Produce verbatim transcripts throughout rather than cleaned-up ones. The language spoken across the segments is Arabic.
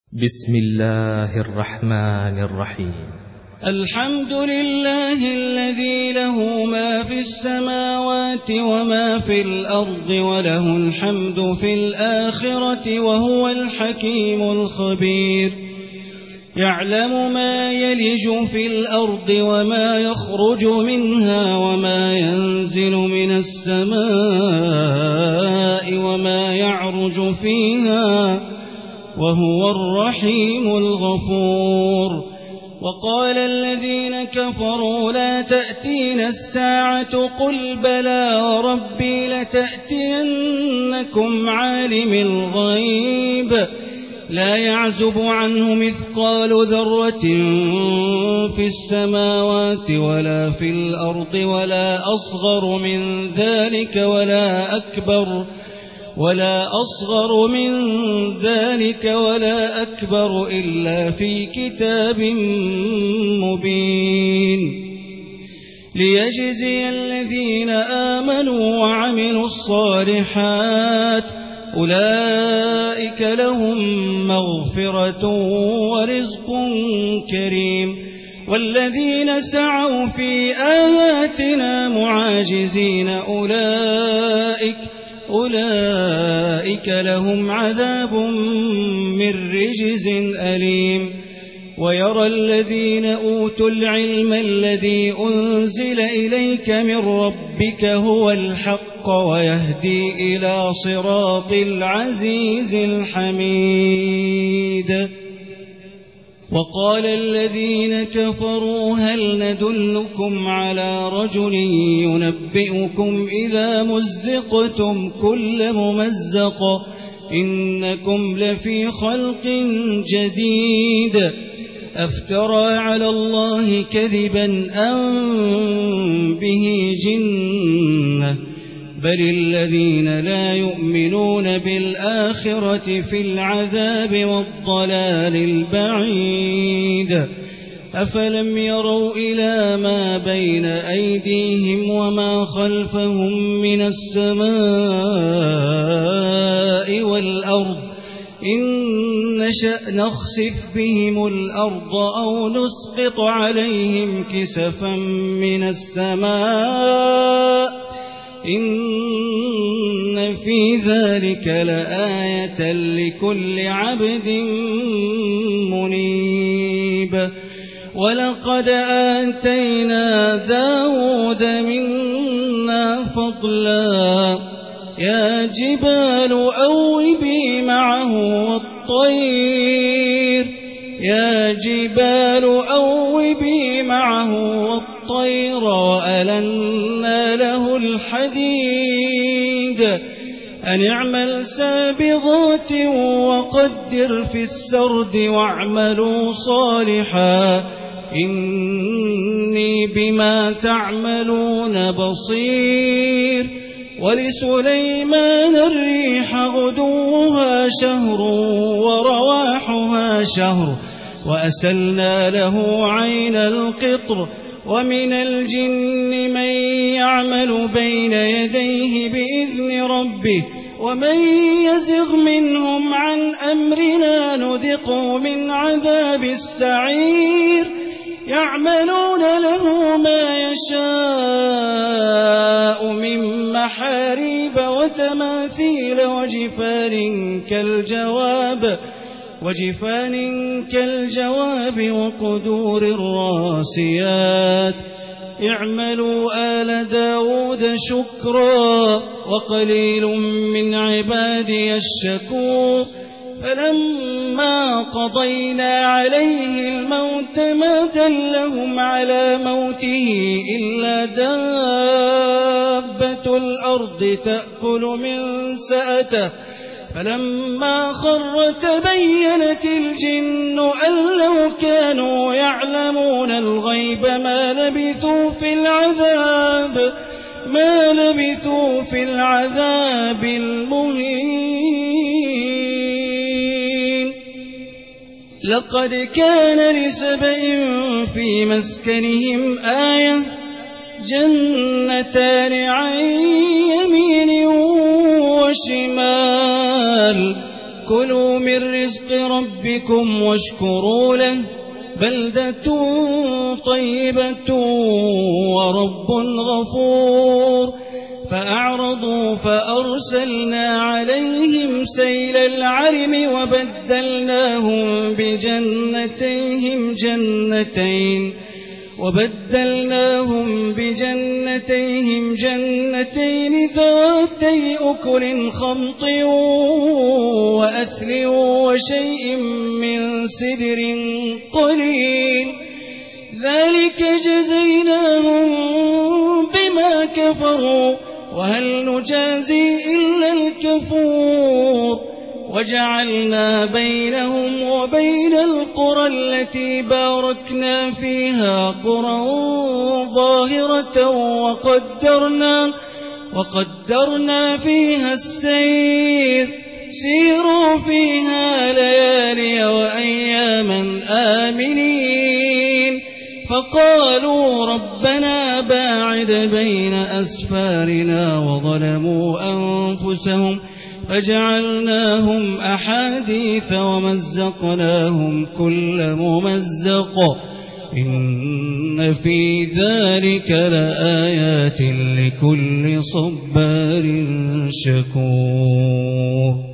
بسم الله الرحمن الرحيم. الحمد لله الذي له ما في السماوات وما في الأرض وله الحمد في الآخرة وهو الحكيم الخبير. يعلم ما يلج في الأرض وما يخرج منها وما ينزل من السماء وما يعرج فيها وهو الرحيم الغفور. وقال الذين كفروا لا تأتينا الساعة قل بلى وربي لتأتينكم عالم الغيب لا يعزب عنه مثقال ذرة في السماوات ولا في الأرض ولا أصغر من ذلك ولا أكبر ولا أصغر من ذلك ولا أكبر إلا في كتاب مبين ليجزي الذين آمنوا وعملوا الصالحات أولئك لهم مغفرة ورزق كريم. والذين سعوا في آياتنا معاجزين أولئك أولئك لهم عذاب من رجز أليم. ويرى الذين أوتوا العلم الذي أنزل إليك من ربك هو الحق ويهدي إلى صراط العزيز الحميد. وقال الذين كفروا هل ندلكم على رجل ينبئكم إذا مزقتم كل ممزق إنكم لفي خلق جديد أفترى على الله كذبا أم به جنة بل الذين لا يؤمنون بالآخرة في العذاب والضلال البعيد. أفلم يروا إلى ما بين أيديهم وما خلفهم من السماء والأرض إن نشأ نخسف بهم الأرض أو نسقط عليهم كسفا من السماء إن في ذلك لآية لكل عبد منيب. ولقد آتينا داود منا فضلا يا جبال أوبي معه والطير يا جبال أوبي معه والطير وألنا له الحديد أن اعمل سابغات وقدر في السرد واعملوا صالحا إني بما تعملون بصير. ولسليمان الريح غدوها شهر ورواحها شهر وأسلنا له عين القطر. ومن الجن من يعمل بين يديه بإذن ربه ومن يزغ منهم عن أمرنا نذقه من عذاب السعير. يعملون له ما يشاء من محاريب وتماثيل وجفان كالجواب وجفان كالجواب وقدور الراسيات. اعملوا آل داود شكرا وقليل من عبادي الشكور. فلما قضينا عليه الموت ما دلهم على موته إلا دابة الأرض تأكل من سأته فلما خر تبينت الجن أن لو كانوا يعلمون الغيب ما لبثوا في العذاب ما لبثوا في العذاب المهين. لقد كان لسبإ في مسكنهم آية جنتان عن يمين وشمال كلوا من رزق ربكم واشكروا له بلدة طيبة ورب غفور فأعرضوا فأرسلنا عليهم سيل العرم وبدلناهم بجنتيهم جنتين وبدلناهم بجنتيهم جنتين ذاتي أكل خمط وأثل وشيء من سدر قليل ذلك جزيناهم بما كفروا وهل نجازي إلا الكفور وجعلنا بينهم وبين القرى التي باركنا فيها قرى ظاهرة وقدرنا, وقدرنا فيها السير سيروا فيها ليالي وأياما آمنين فقالوا ربنا باعد بين أسفارنا وظلموا أنفسهم فجعلناهم أحاديث ومزقناهم كل ممزق إن في ذلك لآيات لكل صبار شكور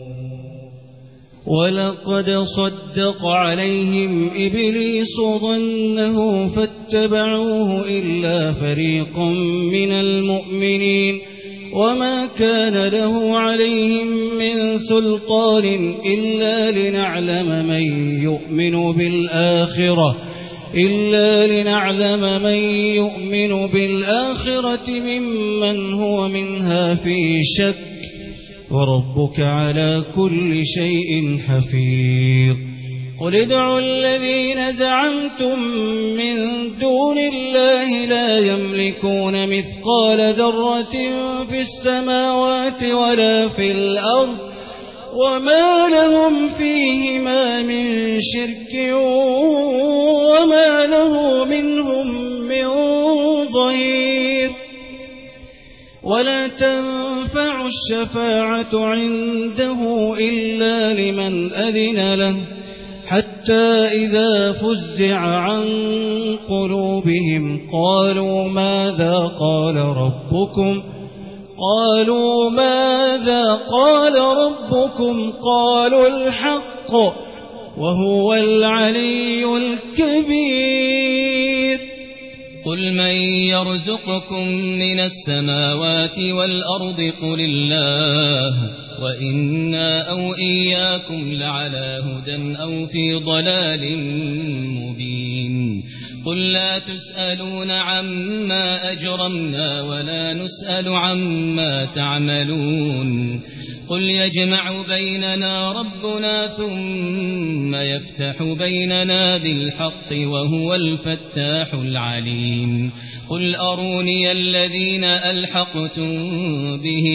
ولقد صدق عليهم إبليس ظنه فاتبعوه إلا فريقا من المؤمنين وما كان له عليهم من سلطان إلا لنعلم من يؤمن بالآخرة إلا لنعلم من يؤمن بالآخرة ممن هو منها في شك وربك على كل شيء حفيظ قل ادعوا الذين زعمتم من دون الله لا يملكون مثقال ذرة في السماوات ولا في الأرض وما لهم فيهما من شرك وما له منهم من ظهير ولا تنفع الشفاعة عنده إلا لمن أذن له حتى إذا فزع عن قلوبهم قالوا ماذا قال ربكم قالوا ماذا قال ربكم قالوا الحق وهو العلي الكبير قل من يرزقكم من السماوات والأرض قل الله وإنا أو إياكم لعلى هدى أو في ضلال مبين قل لا تسألون عما أجرمنا ولا نسأل عما تعملون قل يجمع بيننا ربنا ثم يفتح بيننا بالحق وهو الفتاح العليم قل أروني الذين ألحقتم به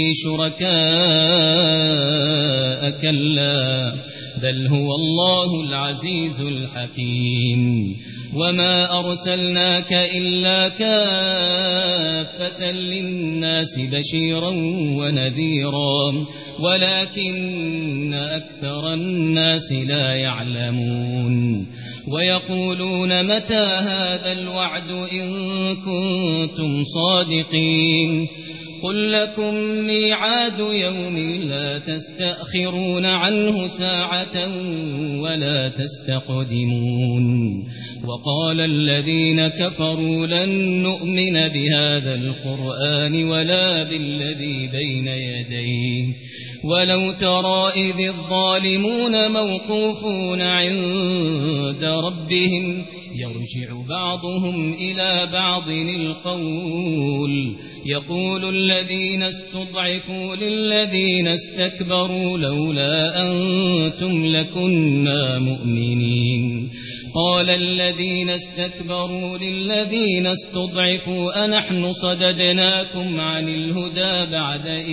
شركاء كلا بل هو الله العزيز الحكيم وما أرسلناك إلا كافة للناس بشيرا ونذيرا ولكن أكثر الناس لا يعلمون ويقولون متى هذا الوعد إن كنتم صادقين قل لكم ميعاد يوم لا تستأخرون عنه ساعة ولا تستقدمون وقال الذين كفروا لن نؤمن بهذا القرآن ولا بالذي بين يديه ولو ترى إذ الظالمون موقوفون عند ربهم يرجع بعضهم إلى بعض القول يقول الذين استضعفوا للذين استكبروا لولا أنتم لكنا مؤمنين قال الذين استكبروا للذين استضعفوا أنحن صددناكم عن الهدى بعد إذ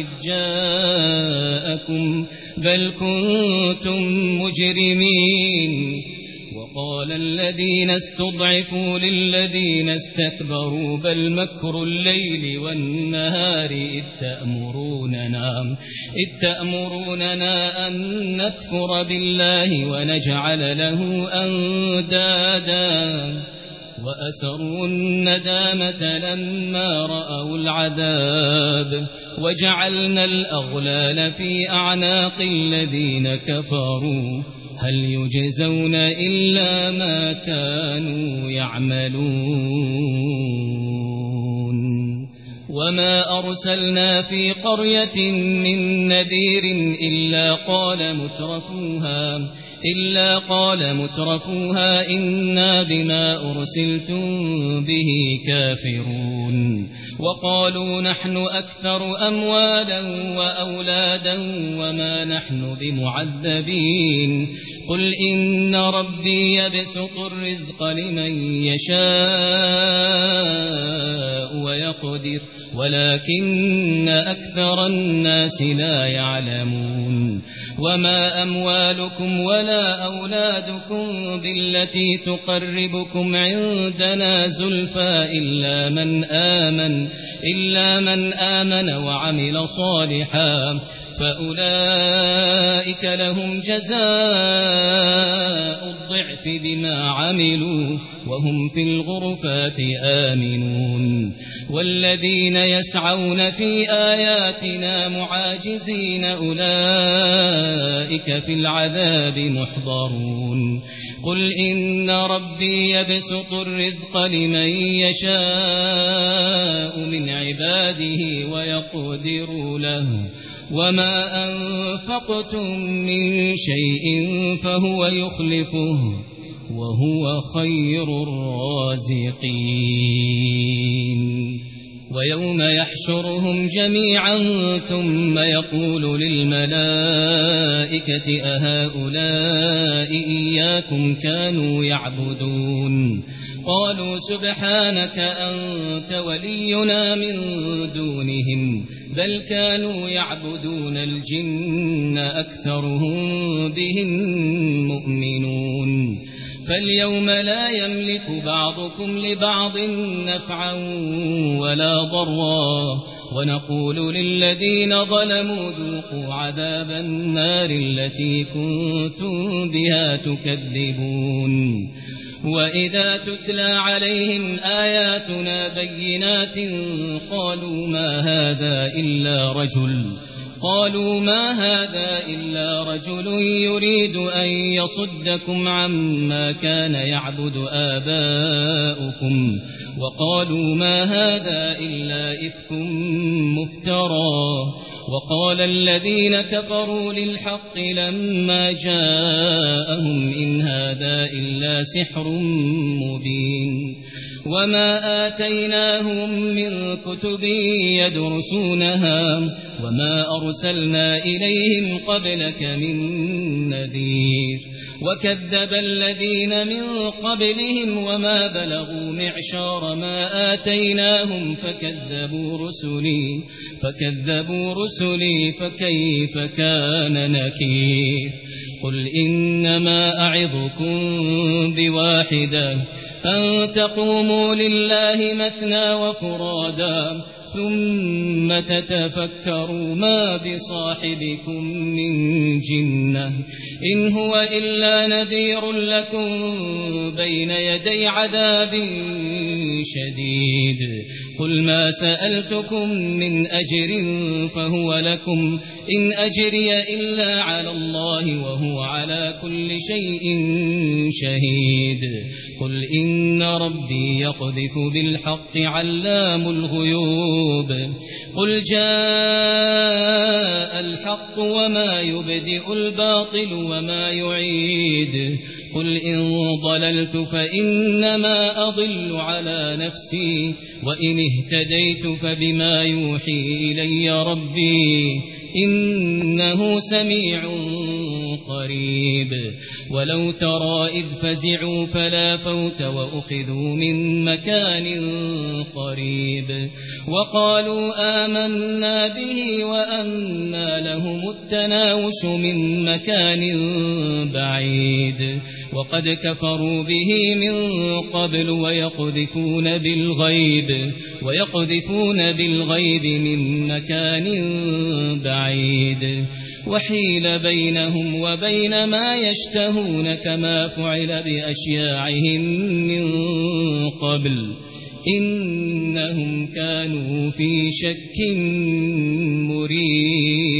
جاءكم بل كنتم مجرمين وقال الذين استضعفوا للذين استكبروا بل مكر الليل والنهار إذ تأمروننا, إذ تأمروننا أن نكفر بالله ونجعل له أندادا وأسروا الندامة لما رأوا العذاب وجعلنا الأغلال في أعناق الذين كفروا هل يجزون إلا ما كانوا يعملون وما أرسلنا في قرية من نذير إلا قال مترفوها إلا قال مترفوها إنا بما أرسلتم به كافرون وقالوا نحن أكثر أموالا وأولادا وما نحن بمعذبين قل إن ربي يبسط الرزق لمن يشاء ويقدر ولكن أكثر الناس لا يعلمون وما أموالكم ولا أولادكم بالتي تقربكم عندنا زلفى إلا من آمن إلا من آمن وعمل صالحا فأولئك لهم جزاء الضعف بما عملوا وهم في الغرفات آمنون والذين يسعون في آياتنا معاجزين أولئك في العذاب محضرون قل إن ربي يبسط الرزق لمن يشاء من عباده ويقدر له وما أنفقتم من شيء فهو يخلفه وهو خير الرازقين ويوم يحشرهم جميعا ثم يقول للملائكة أهؤلاء إياكم كانوا يعبدون قالوا سبحانك أنت ولينا من دونهم بل كانوا يعبدون الجن أكثرهم بهم مؤمنون فاليوم لا يملك بعضكم لبعض نفعا ولا ضرا ونقول للذين ظلموا ذوقوا عذاب النار التي كنتم بها تكذبون وإذا تتلى عليهم آياتنا بينات قالوا ما هذا إلا رجل قالوا ما هذا إلا رجل يريد أن يصدكم عما كان يعبد آباؤكم وقالوا ما هذا إلا إفك مفترى وقال الذين كفروا للحق لما جاءهم إن هذا إلا سحر مبين وما آتيناهم من كتب يدرسونها وما أرسلنا إليهم قبلك من نذير وكذب الذين من قبلهم وما بلغوا معشار ما آتيناهم فكذبوا رسلي فكذبوا رسلي فكيف كان نكير قل إنما أعظكم بواحدة أن تقوموا لله مثنى وفرادا ثم تتفكروا ما بصاحبكم من جنة إن هو إلا نذير لكم بين يدي عذاب شديد قل ما سألتكم من أجر فهو لكم إن أجري إلا على الله وهو على كل شيء شهيد قل إن ربي يقذف بالحق علام الغيوب قل جاء الحق وما يبدئ الباطل وما يعيد قل إن ضللت فإنما أضل على نفسي وإن اهتديت فبما يوحي إلي ربي إنه سميع قريب ولو ترى إذ فزعوا فلا فوت وأخذوا من مكان قريب وقالوا آمنا به وأنى لهم التناوش من مكان بعيد وقد كفروا به من قبل ويقذفون بالغيب ويقذفون بالغيب من مكان بعيد وحيل بينهم وبين ما يشتهون كما فعل بأشياعهم من قبل إنهم كانوا في شك مريب.